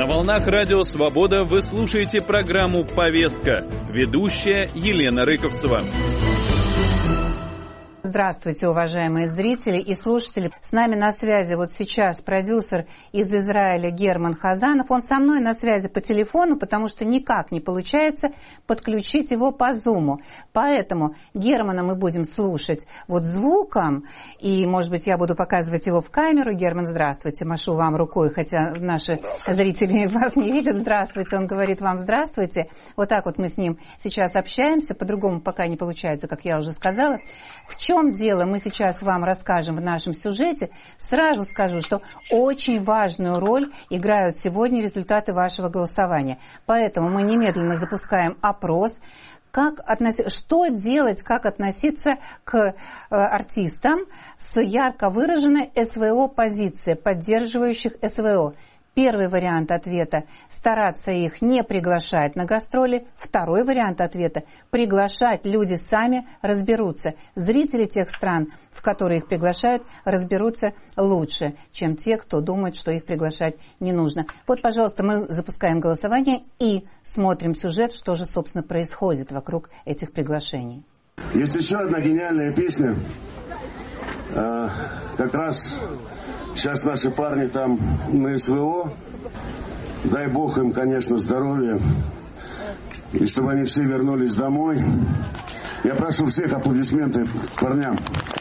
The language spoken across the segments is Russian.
На волнах Радио Свобода вы слушаете программу «Повестка». Ведущая Елена Рыковцева. Здравствуйте, уважаемые зрители и слушатели. С нами на связи вот сейчас продюсер из Израиля Герман Хазанов. Он со мной на связи по телефону, потому что никак не получается подключить его по Зуму. Поэтому Германа мы будем слушать вот звуком, и, может быть, я буду показывать его в камеру. Герман, здравствуйте, машу вам рукой, хотя наши зрители вас не видят. Здравствуйте, он говорит вам здравствуйте. Вот так вот мы с ним сейчас общаемся, по-другому пока не получается, как я уже сказала. В чем дело, мы сейчас вам расскажем в нашем сюжете. Сразу скажу, что очень важную роль играют сегодня результаты вашего голосования. Поэтому мы немедленно запускаем опрос. Что делать, как относиться к артистам с ярко выраженной СВО-позицией, поддерживающих СВО? Первый вариант ответа – стараться их не приглашать на гастроли. Второй вариант ответа – приглашать, люди сами разберутся. Зрители тех стран, в которые их приглашают, разберутся лучше, чем те, кто думает, что их приглашать не нужно. Вот, пожалуйста, мы запускаем голосование и смотрим сюжет, что же, собственно, происходит вокруг этих приглашений. Есть еще одна гениальная песня. Как раз сейчас наши парни там на СВО. Дай Бог им, конечно, здоровья. И чтобы они все вернулись домой. Я прошу всех аплодисменты парням.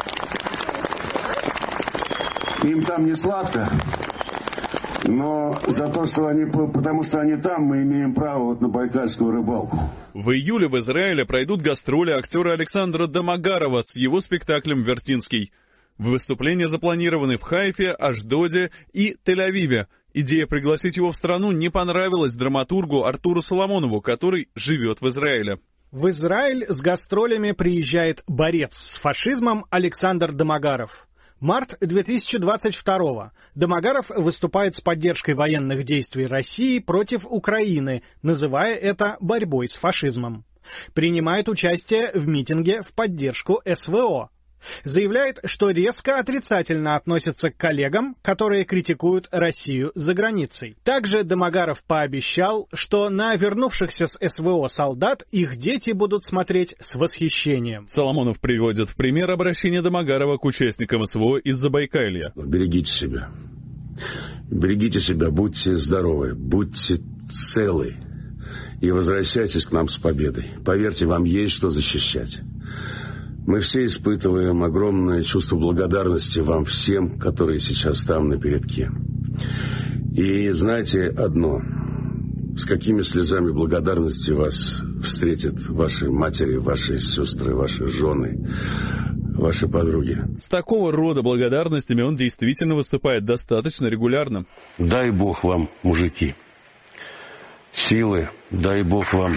Им там не сладко. Но за то, что потому что они там, мы имеем право вот на байкальскую рыбалку. В июле в Израиле пройдут гастроли актера Александра Домогарова с его спектаклем «Вертинский». Выступления запланированы в Хайфе, Ашдоде и Тель-Авиве. Идея пригласить его в страну не понравилась драматургу Артуру Соломонову, который живет в Израиле. В Израиль с гастролями приезжает борец с фашизмом Александр Домогаров. Март 2022-го. Домогаров выступает с поддержкой военных действий России против Украины, называя это борьбой с фашизмом. Принимает участие в митинге в поддержку СВО. Заявляет, что резко отрицательно относится к коллегам, которые критикуют Россию за границей. Также Домогаров пообещал, что на вернувшихся с СВО солдат их дети будут смотреть с восхищением. Соломонов приводит в пример обращение Домогарова к участникам СВО из Забайкалья. Берегите себя. Берегите себя, будьте здоровы, будьте целы. И возвращайтесь к нам с победой. Поверьте, вам есть что защищать. Мы все испытываем огромное чувство благодарности вам всем, которые сейчас там на передке. И знаете одно, с какими слезами благодарности вас встретят ваши матери, ваши сестры, ваши жены, ваши подруги. С такого рода благодарностями он действительно выступает достаточно регулярно. Дай Бог вам, мужики, силы, дай Бог вам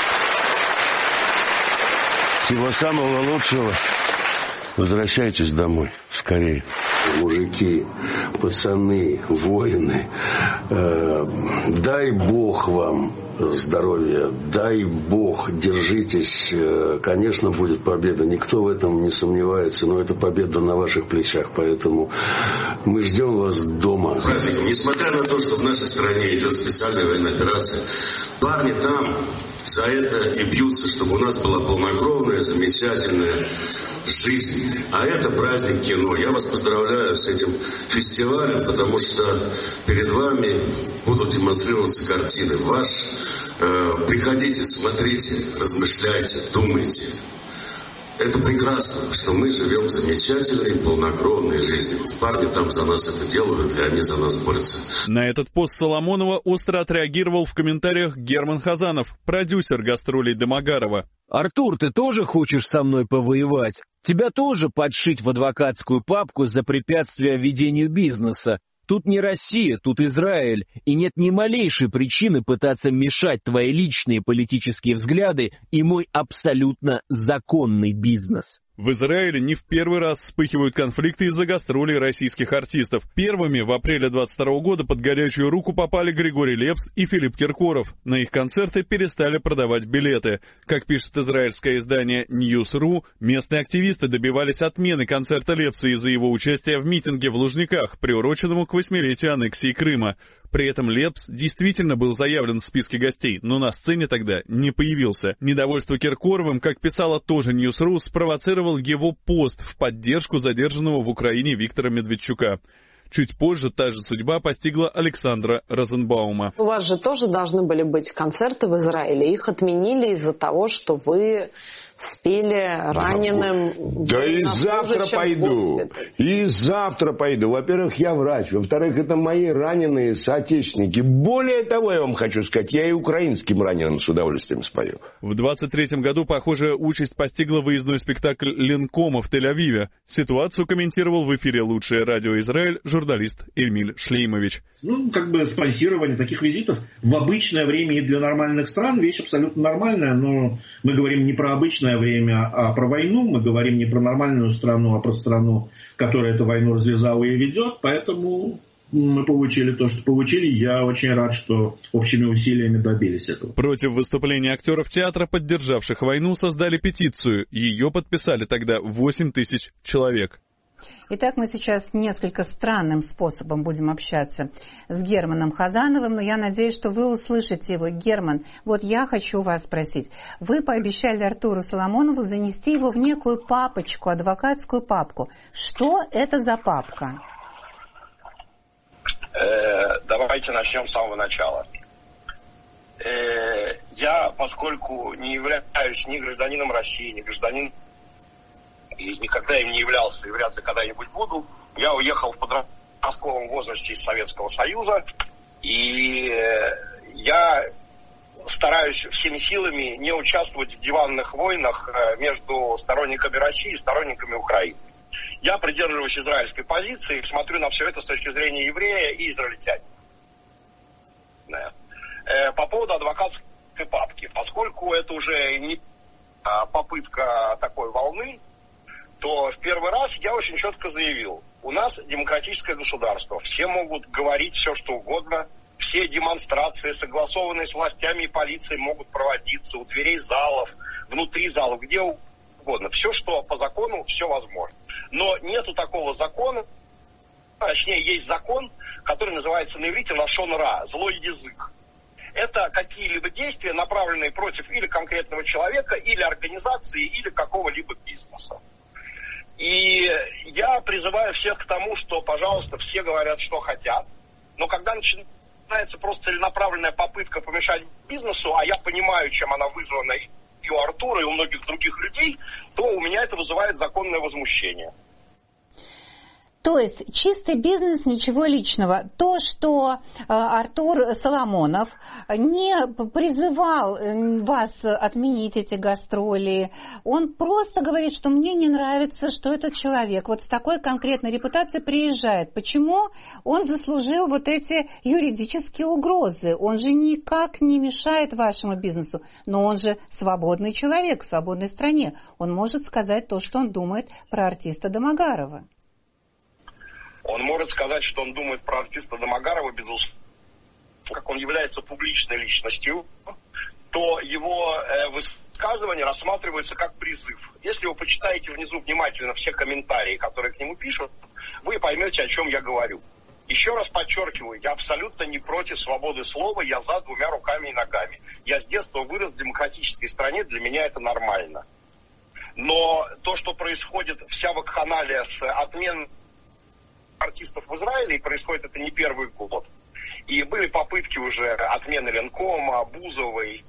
всего самого лучшего. Возвращайтесь домой скорее. Мужики, пацаны, воины, дай Бог вам здоровья, дай Бог, держитесь. Конечно, будет победа, никто в этом не сомневается, но это победа на ваших плечах, поэтому мы ждем вас дома. Праздником, несмотря на то, что в нашей стране идет специальная военная операция, парни там за это и бьются, чтобы у нас была полнокровная, замечательная жизнь. А это праздник кино. Я вас поздравляю с этим фестивалем, потому что перед вами будут демонстрироваться картины. Приходите, смотрите, размышляйте, думайте. Это прекрасно, что мы живем замечательной, полнокровной жизнью. Парни там за нас это делают, и они за нас борются. На этот пост Соломонова остро отреагировал в комментариях Герман Хазанов, продюсер гастролей Домогарова. «Артур, ты тоже хочешь со мной повоевать? Тебя тоже подшить в адвокатскую папку за препятствие ведению бизнеса? Тут не Россия, тут Израиль, и нет ни малейшей причины пытаться мешать твои личные политические взгляды и мой абсолютно законный бизнес». В Израиле не в первый раз вспыхивают конфликты из-за гастролей российских артистов. Первыми в апреле 22 года под горячую руку попали Григорий Лепс и Филипп Киркоров. На их концерты перестали продавать билеты. Как пишет израильское издание News.ru, местные активисты добивались отмены концерта Лепса из-за его участия в митинге в Лужниках, приуроченному к 8-летию аннексии Крыма. При этом Лепс действительно был заявлен в списке гостей, но на сцене тогда не появился. Недовольство Киркоровым, как писала тоже News.ru, спровоцировал его пост в поддержку задержанного в Украине Виктора Медведчука. Чуть позже та же судьба постигла Александра Розенбаума. У вас же тоже должны были быть концерты в Израиле. Их отменили из-за того, что вы спели раненым. Да и завтра пойду. И завтра пойду. Во-первых, я врач. Во-вторых, это мои раненые соотечественники. Более того, я вам хочу сказать, я и украинским раненым с удовольствием спою. В 23-м году похожая участь постигла выездной спектакль Ленкома в Тель-Авиве. Ситуацию комментировал в эфире «Лучшее радио Израиль» журналист Эмиль Шлеймович. Спонсирование таких визитов в обычное время и для нормальных стран вещь абсолютно нормальная, но мы говорим не про обычное время, а про войну. Мы говорим не про нормальную страну, а про страну, которая эту войну развязала и ведет. Поэтому мы получили то, что получили. Я очень рад, что общими усилиями добились этого. Против выступления актеров театра, поддержавших войну, создали петицию. Ее подписали тогда 8 тысяч человек. Итак, мы сейчас несколько странным способом будем общаться с Германом Хазановым, но я надеюсь, что вы услышите его. Герман, вот я хочу вас спросить. Вы пообещали Артуру Соломонову занести его в некую папочку, адвокатскую папку. Что это за папка? Давайте начнем с самого начала. Я, поскольку не являюсь ни гражданином России, ни гражданином и никогда им не являлся, и вряд ли когда-нибудь буду. Я уехал в подростковом возрасте из Советского Союза, и я стараюсь всеми силами не участвовать в диванных войнах между сторонниками России и сторонниками Украины. Я придерживаюсь израильской позиции, смотрю на все это с точки зрения еврея и израильтянина. По поводу адвокатской папки, поскольку это уже не попытка такой волны, то в первый раз я очень четко заявил, у нас демократическое государство, все могут говорить все, что угодно, все демонстрации, согласованные с властями и полицией, могут проводиться у дверей залов, внутри залов, где угодно. Все, что по закону, все возможно. Но нету такого закона, точнее, есть закон, который называется на иврите лашон ра, злой язык. Это какие-либо действия, направленные против или конкретного человека, или организации, или какого-либо бизнеса. И я призываю всех к тому, что, пожалуйста, все говорят, что хотят. Но когда начинается просто целенаправленная попытка помешать бизнесу, а я понимаю, чем она вызвана и у Артура, и у многих других людей, то у меня это вызывает законное возмущение. То есть чистый бизнес, ничего личного. То, что Артур Соломонов не призывал вас отменить эти гастроли, он просто говорит, что мне не нравится, что этот человек вот с такой конкретной репутацией приезжает. Почему он заслужил вот эти юридические угрозы? Он же никак не мешает вашему бизнесу, но он же свободный человек в свободной стране. Он может сказать то, что он думает про артиста Домогарова. Он может сказать, что он думает про артиста Домогарова, безусловно. Как он является публичной личностью, то его высказывания рассматриваются как призыв. Если вы почитаете внизу внимательно все комментарии, которые к нему пишут, вы поймете, о чем я говорю. Еще раз подчеркиваю, я абсолютно не против свободы слова, я за двумя руками и ногами. Я с детства вырос в демократической стране, для меня это нормально. Но то, что происходит, вся вакханалия с отменой артистов в Израиле, и происходит это не первый год. И были попытки уже отмены Ленкома, Бузовой,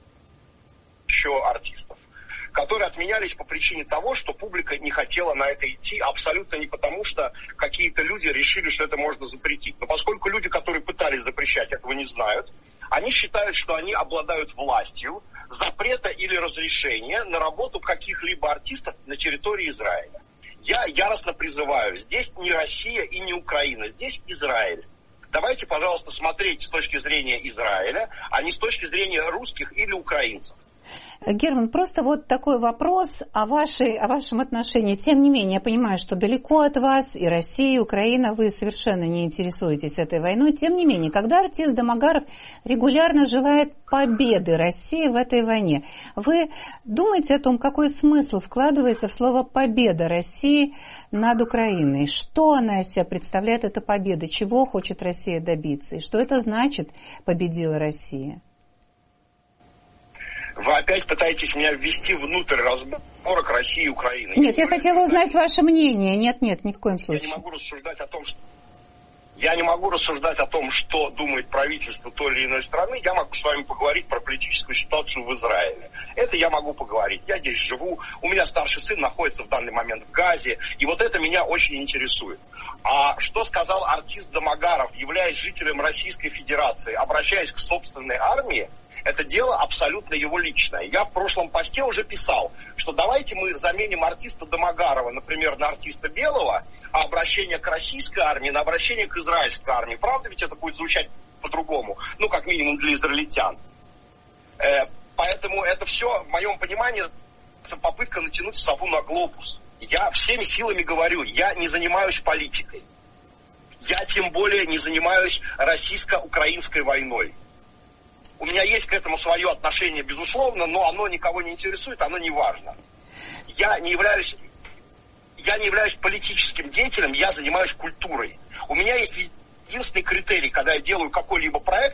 еще артистов, которые отменялись по причине того, что публика не хотела на это идти, абсолютно не потому, что какие-то люди решили, что это можно запретить. Но поскольку люди, которые пытались запрещать, этого не знают, они считают, что они обладают властью запрета или разрешения на работу каких-либо артистов на территории Израиля. Я яростно призываю, здесь не Россия и не Украина, здесь Израиль. Давайте, пожалуйста, смотреть с точки зрения Израиля, а не с точки зрения русских или украинцев. Герман, просто вот такой вопрос о вашем отношении. Тем не менее, я понимаю, что далеко от вас и Россия, и Украина, вы совершенно не интересуетесь этой войной. Тем не менее, когда артист Домогаров регулярно желает победы России в этой войне, вы думаете о том, какой смысл вкладывается в слово «победа России» над Украиной? Что она из себя представляет, эта победа? Чего хочет Россия добиться? И что это значит «победила Россия»? Вы опять пытаетесь меня ввести внутрь разборок России и Украины. Нет, я хотела узнать ваше мнение. Нет, ни в коем случае. Я не могу рассуждать о том, что думает правительство той или иной страны. Я могу с вами поговорить про политическую ситуацию в Израиле. Это я могу поговорить. Я здесь живу. У меня старший сын находится в данный момент в Газе. И вот это меня очень интересует. А что сказал артист Домогаров, являясь жителем Российской Федерации, обращаясь к собственной армии, это дело абсолютно его личное. Я в прошлом посте уже писал, что давайте мы заменим артиста Домогарова, например, на артиста Белого, а обращение к российской армии на обращение к израильской армии. Правда, ведь это будет звучать по-другому, ну, как минимум для израильтян. Поэтому это все, в моем понимании, это попытка натянуть сову на глобус. Я всеми силами говорю, я не занимаюсь политикой. Я тем более не занимаюсь российско-украинской войной. У меня есть к этому свое отношение, безусловно, но оно никого не интересует, оно не важно. Я не являюсь политическим деятелем, я занимаюсь культурой. У меня есть единственный критерий, когда я делаю какой-либо проект.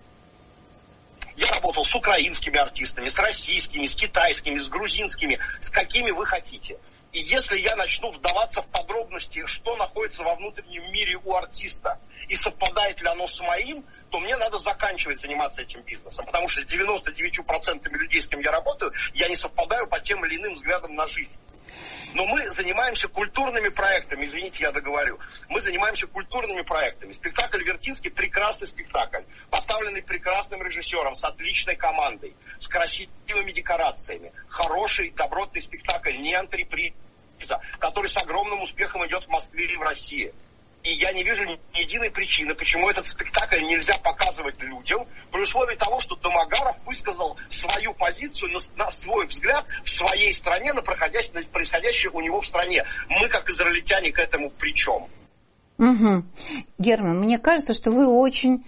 Я работал с украинскими артистами, с российскими, с китайскими, с грузинскими, с какими вы хотите. И если я начну вдаваться в подробности, что находится во внутреннем мире у артиста, и совпадает ли оно с моим, то мне надо заканчивать заниматься этим бизнесом. Потому что с 99% людей, с кем я работаю, я не совпадаю по тем или иным взглядам на жизнь. Но мы занимаемся культурными проектами, извините, я договорю. Мы занимаемся культурными проектами. Спектакль «Вертинский» — прекрасный спектакль, поставленный прекрасным режиссером, с отличной командой, с красивыми декорациями. Хороший, добротный спектакль, не антреприза, который с огромным успехом идет в Москве и в России. И я не вижу ни единой причины, почему этот спектакль нельзя показывать людям, при условии того, что Домогаров высказал свою позицию, на свой взгляд в своей стране, на происходящее у него в стране. Мы, как израильтяне, к этому причем. Угу. Герман, мне кажется, что вы очень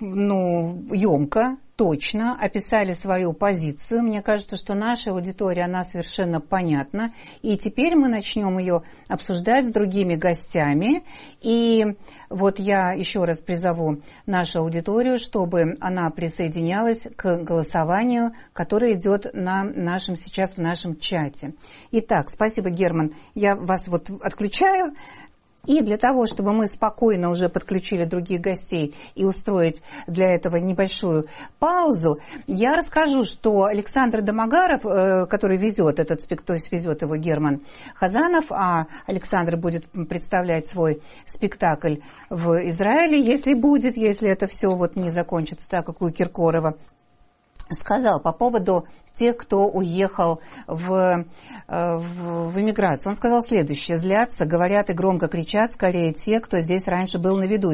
емко, точно описали свою позицию. Мне кажется, что наша аудитория, она совершенно понятна. И теперь мы начнем ее обсуждать с другими гостями. И вот я еще раз призову нашу аудиторию, чтобы она присоединялась к голосованию, которое идет сейчас в нашем чате. Итак, спасибо, Герман. Я вас вот отключаю. И для того, чтобы мы спокойно уже подключили других гостей и устроить для этого небольшую паузу, я расскажу, что Александр Домогаров, который везет этот спектакль, то есть везет его Герман Хазанов, а Александр будет представлять свой спектакль в Израиле, если это все вот не закончится так, как у Киркорова, сказал по поводу тех, кто уехал в эмиграцию. Он сказал следующее: злятся, говорят и громко кричат скорее те, кто здесь раньше был на виду,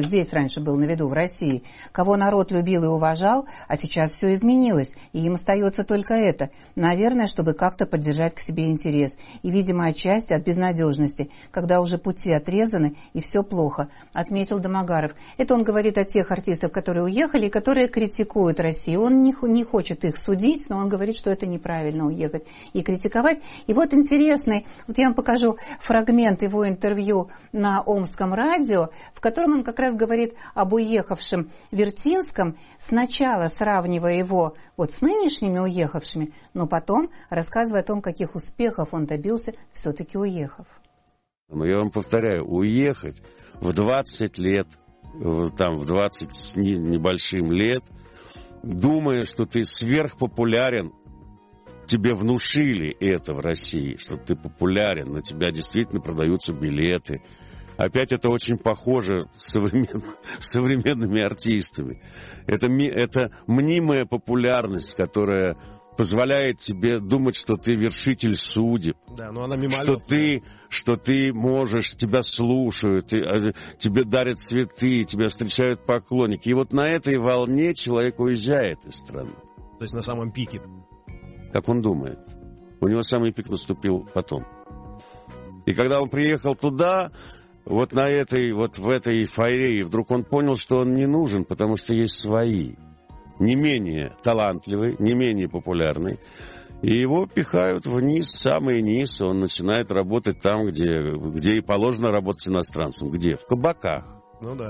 в России, кого народ любил и уважал, а сейчас все изменилось, и им остается только это. Наверное, чтобы как-то поддержать к себе интерес. И, видимо, отчасти от безнадежности, когда уже пути отрезаны и все плохо, отметил Домогаров. Это он говорит о тех артистах, которые уехали и которые критикуют Россию. Он не хочет их судить, но он говорит, что это неправильно уехать и критиковать. И вот интересный, вот я вам покажу фрагмент его интервью на Омском радио, в котором он как раз говорит об уехавшем Вертинском, сначала сравнивая его вот с нынешними уехавшими, но потом рассказывая о том, каких успехов он добился, все-таки уехав. Я вам повторяю, уехать в 20 лет, в 20 с небольшим лет, думая, что ты сверхпопулярен, тебе внушили это в России, что ты популярен, на тебя действительно продаются билеты. Опять это очень похоже с современными артистами. Это мнимая популярность, которая позволяет тебе думать, что ты вершитель судеб, да, но она что ты можешь, тебя слушают, тебе дарят цветы, тебя встречают поклонники. И вот на этой волне человек уезжает из страны. То есть на самом пике. как он думает. У него самый пик наступил потом. И когда он приехал туда, вот в этой эйфории, вдруг он понял, что он не нужен, потому что есть свои, не менее талантливые, не менее популярные. И его пихают вниз, самый низ, он начинает работать там, где и положено работать иностранцам. Где? В кабаках. Ну да.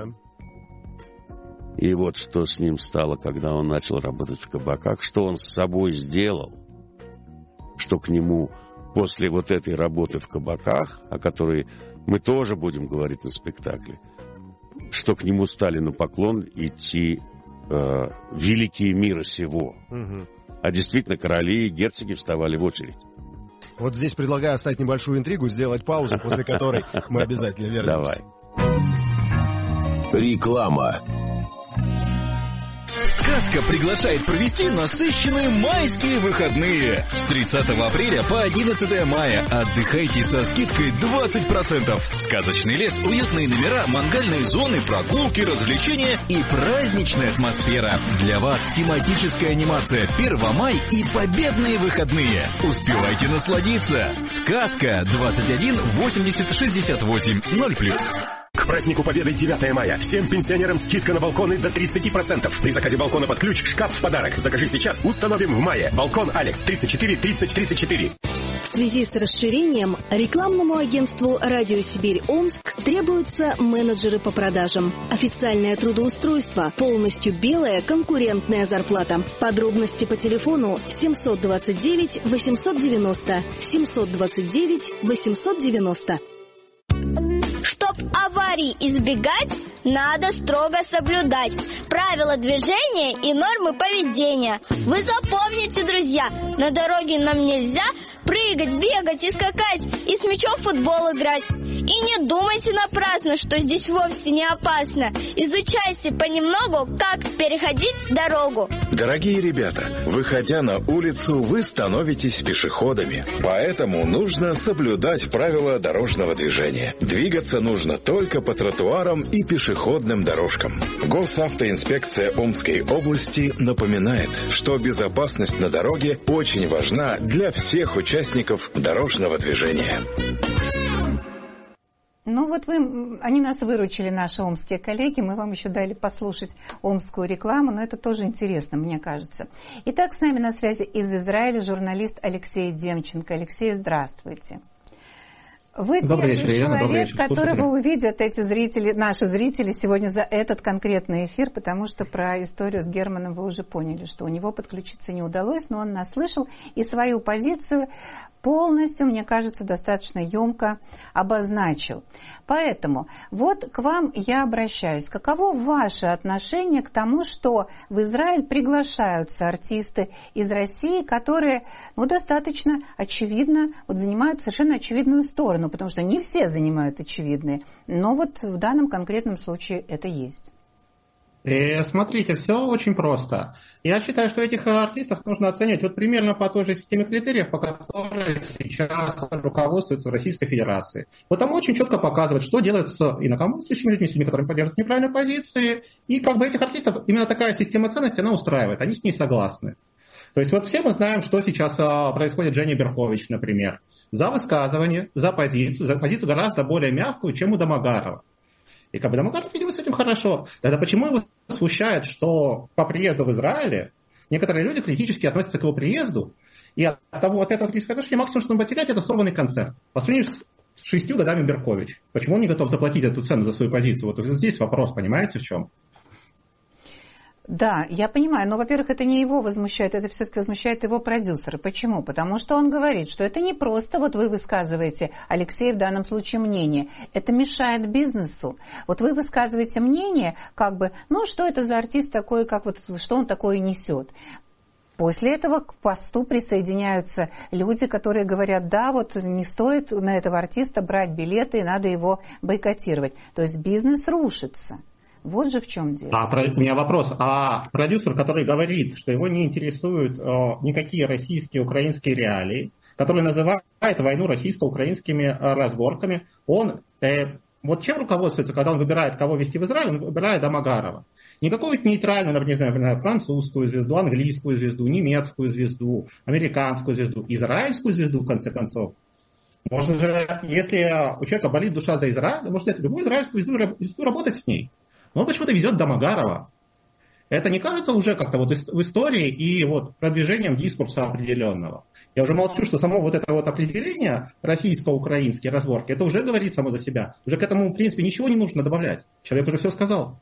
И вот что с ним стало, когда он начал работать в кабаках, что он с собой сделал, что к нему после вот этой работы в кабаках, о которой мы тоже будем говорить на спектакле, что к нему стали на поклон идти великие мира сего. Угу. А действительно, короли и герцоги вставали в очередь. Вот здесь предлагаю оставить небольшую интригу, сделать паузу, после которой мы обязательно вернемся. Давай. Реклама. «Сказка» приглашает провести насыщенные майские выходные. С 30 апреля по 11 мая отдыхайте со скидкой 20%. Сказочный лес, уютные номера, мангальные зоны, прогулки, развлечения и праздничная атмосфера. Для вас тематическая анимация 1 мая и победные выходные. Успевайте насладиться. «Сказка» 21 80 68 0+. К празднику Победы 9 мая. Всем пенсионерам скидка на балконы до 30%. При заказе балкона под ключ шкаф в подарок. Закажи сейчас, установим в мае. Балкон Алекс 34 30 34. В связи с расширением рекламному агентству «Радио Сибирь Омск» требуются менеджеры по продажам. Официальное трудоустройство, полностью белая конкурентная зарплата. Подробности по телефону 729 890 729 890. Чтоб аварий избегать, надо строго соблюдать правила движения и нормы поведения. Вы запомните, друзья, на дороге нам нельзя прыгать, бегать и скакать, и с мячом в футбол играть. И не думайте напрасно, что здесь вовсе не опасно. Изучайте понемногу, как переходить дорогу. Дорогие ребята, выходя на улицу, вы становитесь пешеходами. Поэтому нужно соблюдать правила дорожного движения. Двигаться нужно только по тротуарам и пешеходным дорожкам. Госавтоинспекция Омской области напоминает, что безопасность на дороге очень важна для всех участников дорожного движения. Ну вот они нас выручили, наши омские коллеги, мы вам еще дали послушать омскую рекламу, но это тоже интересно, мне кажется. Итак, с нами на связи из Израиля журналист Алексей Демченко. Алексей, здравствуйте. Вы Добрый первый вечер, Елена. человек, которого увидят эти зрители, наши зрители сегодня за этот конкретный эфир, потому что про историю с Германом вы уже поняли, что у него подключиться не удалось, но он нас слышал и свою позицию полностью, мне кажется, достаточно емко обозначил. Поэтому вот к вам я обращаюсь. Каково ваше отношение к тому, что в Израиль приглашаются артисты из России, которые достаточно очевидно занимают совершенно очевидную сторону, потому что не все занимают очевидные, но вот в данном конкретном случае это есть. Смотрите, все очень просто. Я считаю, что этих артистов нужно оценивать вот примерно по той же системе критериев, по которой сейчас руководствуется Российской Федерацией. Вот там очень четко показывают, что делать с инакомыслящими людьми, с людьми, которые поддерживают неправильные позиции. И как бы этих артистов именно такая система ценностей, она устраивает, они с ней согласны. То есть вот все мы знаем, что сейчас происходит с Женей Беркович, например. За высказывание, за позицию гораздо более мягкую, чем у Домогарова. И как бы Домогаров, видимо, с этим хорошо. Тогда почему его смущает, что по приезду в Израиле некоторые люди критически относятся к его приезду, и от этого критического отношения максимум, что он будет терять, это сорванный концерт. По сравнению с 6 годами Беркович. Почему он не готов заплатить эту цену за свою позицию? Вот здесь вопрос, понимаете, в чем? Да, я понимаю, но, во-первых, это не его возмущает, это все-таки возмущает его продюсера. Почему? Потому что он говорит, что это не просто вот вы высказываете, Алексей, в данном случае мнение, это мешает бизнесу. Вот вы высказываете мнение, как бы, что это за артист такой, как вот, что он такое несет. После этого к посту присоединяются люди, которые говорят, да, вот не стоит на этого артиста брать билеты, и надо его бойкотировать. То есть бизнес рушится. Вот же в чем дело. У меня вопрос. А продюсер, который говорит, что его не интересуют никакие российские, украинские реалии, который называет войну российско-украинскими разборками, он вот чем руководствуется, когда он выбирает, кого вести в Израиль, он выбирает Домогарова. Не какую-то нейтральную, например, французскую звезду, английскую звезду, немецкую звезду, американскую звезду, израильскую звезду, в конце концов. Можно же, если у человека болит душа за Израиль, можно взять любую израильскую звезду работать с ней. Но он почему-то везет Домогарова. Это не кажется уже как-то вот в истории и вот продвижением дискурса определенного? Я уже молчу, что само вот это вот определение российско-украинские разборки, это уже говорит само за себя. Уже к этому, в принципе, ничего не нужно добавлять. Человек уже все сказал.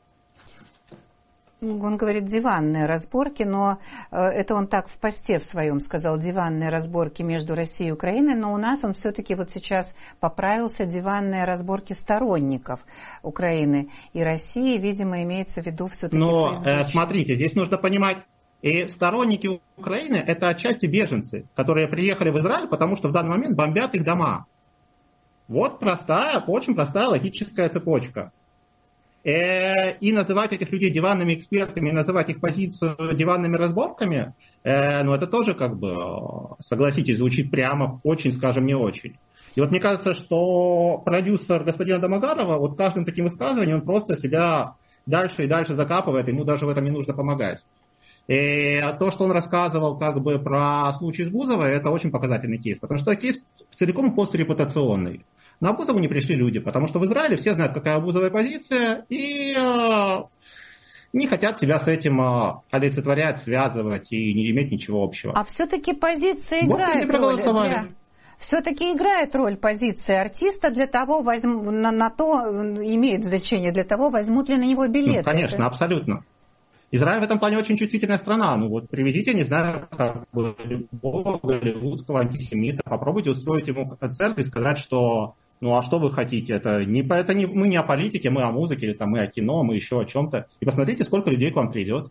Он говорит диванные разборки, но это он так в посте в своем сказал, диванные разборки между Россией и Украиной, но у нас он все-таки вот сейчас поправился, диванные разборки сторонников Украины и России, видимо, имеется в виду все-таки... Но смотрите, здесь нужно понимать, и сторонники Украины – это отчасти беженцы, которые приехали в Израиль, потому что в данный момент бомбят их дома. Вот простая, очень простая логическая цепочка. И называть этих людей диванными экспертами, называть их позицию диванными разборками, ну это тоже, как бы, согласитесь, звучит прямо очень, скажем, не очень. И вот мне кажется, что продюсер господина Домогарова вот каждым таким высказыванием он просто себя дальше и дальше закапывает, ему даже в этом не нужно помогать. И то, что он рассказывал как бы про случай с Бузовой, это очень показательный кейс, потому что кейс целиком пострепутационный. На Бузову не пришли люди, потому что в Израиле все знают, какая Бузовая позиция, и не хотят себя с этим олицетворять, связывать и не иметь ничего общего. А все-таки позиция играет роль. Все-таки играет роль позиции артиста, для того на то имеет значение, для того возьмут ли на него билеты. Ну, конечно, это... абсолютно. Израиль в этом плане очень чувствительная страна. Ну вот привезите, не знаю, как бы любого голливудского антисемита, попробуйте устроить ему концерт и сказать, что ну а что вы хотите? Мы не о политике, мы о музыке, или мы о кино, мы еще о чем-то. И посмотрите, сколько людей к вам придет.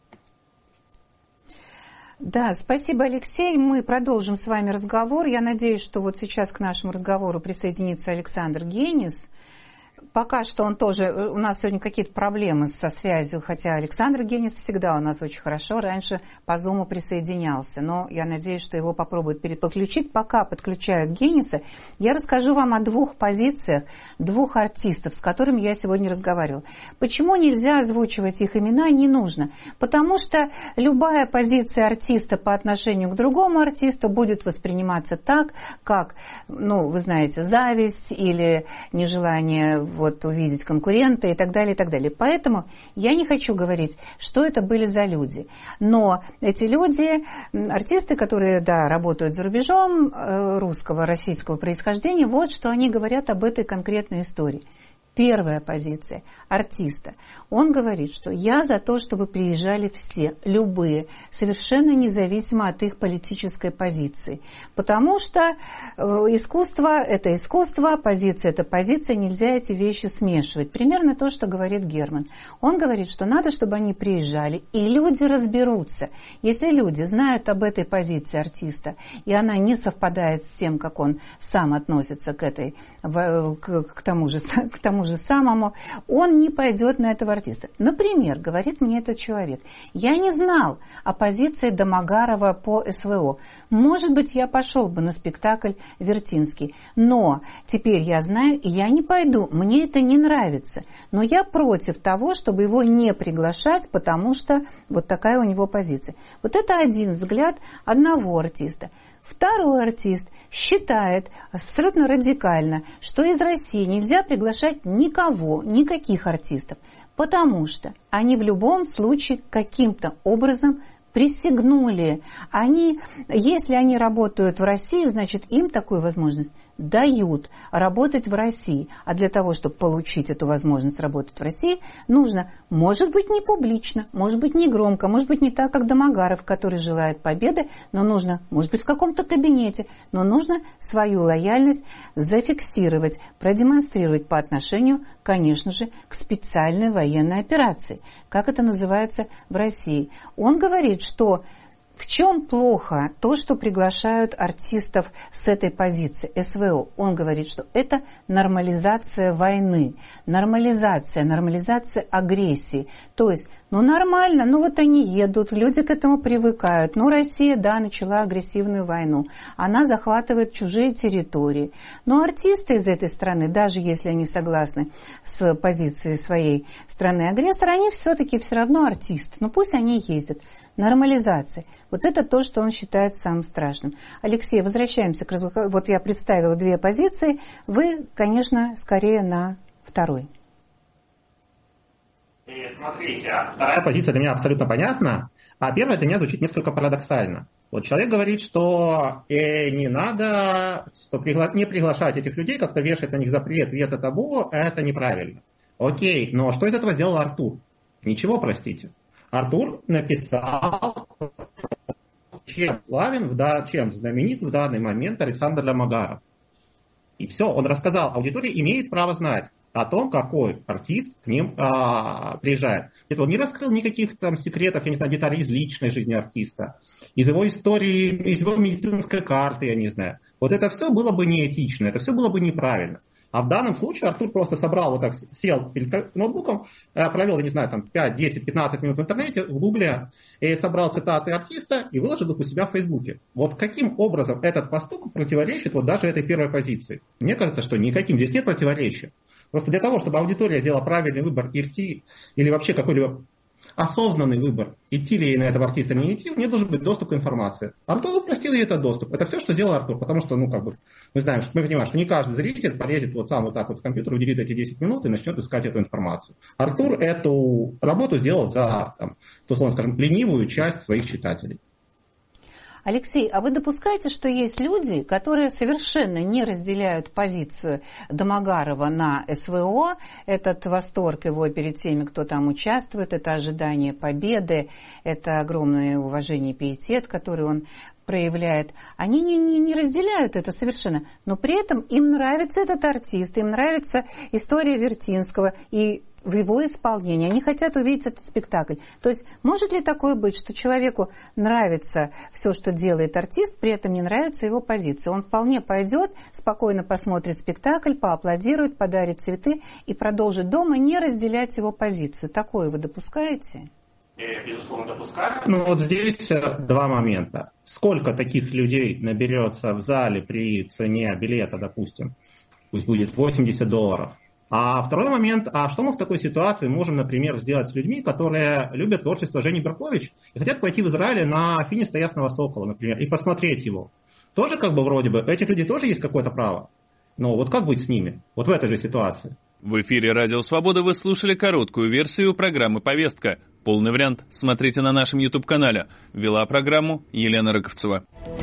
Да, спасибо, Алексей. Мы продолжим с вами разговор. Я надеюсь, что вот сейчас к нашему разговору присоединится Александр Генис. Пока что он тоже... У нас сегодня какие-то проблемы со связью, хотя Александр Генис всегда у нас очень хорошо. Раньше по Зуму присоединялся, но я надеюсь, что его попробуют переподключить. Пока подключают Гениса, я расскажу вам о двух позициях, двух артистов, с которыми я сегодня разговаривала. Почему нельзя озвучивать их имена? Не нужно. Потому что любая позиция артиста по отношению к другому артисту будет восприниматься так, как, ну, вы знаете, зависть или нежелание вот увидеть конкурента и так далее, и так далее. Поэтому я не хочу говорить, что это были за люди. Но эти люди, артисты, которые, да, работают за рубежом, русского, российского происхождения, вот что они говорят об этой конкретной истории. Первая позиция артиста. Он говорит, что я за то, чтобы приезжали все, любые, совершенно независимо от их политической позиции. Потому что искусство – это искусство, позиция – это позиция, нельзя эти вещи смешивать. Примерно то, что говорит Герман. Он говорит, что надо, чтобы они приезжали, и люди разберутся. Если люди знают об этой позиции артиста, и она не совпадает с тем, как он сам относится к тому же самому, он не пойдет на этого артиста. Например, говорит мне этот человек, я не знал о позиции Домогарова по СВО. Может быть, я пошел бы на спектакль «Вертинский», но теперь я знаю, и я не пойду, мне это не нравится. Но я против того, чтобы его не приглашать, потому что вот такая у него позиция. Вот это один взгляд одного артиста. Второй артист считает абсолютно радикально, что из России нельзя приглашать никого, никаких артистов, потому что они в любом случае каким-то образом присягнули. Если они работают в России, значит им такую возможность дают работать в России. А для того, чтобы получить эту возможность работать в России, нужно, может быть, не публично, может быть, не громко, может быть, не так, как Домогаров, который желает победы, но нужно, может быть, в каком-то кабинете, но нужно свою лояльность зафиксировать, продемонстрировать по отношению, конечно же, к специальной военной операции. Как это называется в России? Он говорит, что В чем плохо то, что приглашают артистов с этой позиции, СВО? Он говорит, что это нормализация войны, нормализация агрессии. То есть, нормально, вот они едут, люди к этому привыкают. Россия, начала агрессивную войну. Она захватывает чужие территории. Но артисты из этой страны, даже если они согласны с позицией своей страны-агрессора, они все-таки все равно артисты. Пусть они ездят. Нормализация. Это то, что он считает самым страшным. Алексей, возвращаемся к разговору. Я представила две позиции. Вы, конечно, скорее на второй. Смотрите, вторая позиция для меня абсолютно понятна, а первая для меня звучит несколько парадоксально. Человек говорит, что не надо, что не приглашать этих людей, как-то вешать на них запрет, вето, табу, это неправильно. Окей, но что из этого сделал Артур? Ничего, простите. Артур написал, чем славен, чем знаменит в данный момент Александр Домогаров. И все, он рассказал, аудитория имеет право знать о том, какой артист к ним приезжает. Он не раскрыл никаких там секретов, деталей из личной жизни артиста, из его истории, из его медицинской карты, я не знаю. Это все было бы неэтично, это все было бы неправильно. А в данном случае Артур просто собрал, сел перед ноутбуком, провел, 5, 10, 15 минут в интернете, в гугле, и собрал цитаты артиста и выложил их у себя в Фейсбуке. Каким образом этот поступок противоречит даже этой первой позиции? Мне кажется, что никаким здесь нет противоречия. Просто для того, чтобы аудитория сделала правильный выбор идти, или вообще какой-либо осознанный выбор, идти ли ей на этого артиста или не идти, мне должен быть доступ к информации. Артур упростил ей этот доступ. Это все, что сделал Артур, потому что, мы знаем, мы понимаем, что не каждый зритель полезет сам в компьютер, уделит эти 10 минут и начнет искать эту информацию. Артур эту работу сделал за, ленивую часть своих читателей. Алексей, а вы допускаете, что есть люди, которые совершенно не разделяют позицию Домогарова на СВО, этот восторг его перед теми, кто там участвует, это ожидание победы, это огромное уважение и пиетет, который он проявляет, они не разделяют это совершенно, но при этом им нравится этот артист, им нравится история Вертинского и в его исполнении. Они хотят увидеть этот спектакль. То есть может ли такое быть, что человеку нравится все, что делает артист, при этом не нравится его позиция? Он вполне пойдет, спокойно посмотрит спектакль, поаплодирует, подарит цветы и продолжит дома не разделять его позицию. Такое вы допускаете? Безусловно, допускаю. Здесь два момента. Сколько таких людей наберется в зале при цене билета, допустим, пусть будет $80. А второй момент, что мы в такой ситуации можем, например, сделать с людьми, которые любят творчество Жени Беркович и хотят пойти в Израиле на «Финиста Ясного Сокола», например, и посмотреть его. Тоже вроде бы, этих людей тоже есть какое-то право. Но как быть с ними? В этой же ситуации. В эфире «Радио Свобода» вы слушали короткую версию программы «Повестка». Полный вариант смотрите на нашем YouTube-канале. Вела программу Елена Рыковцева.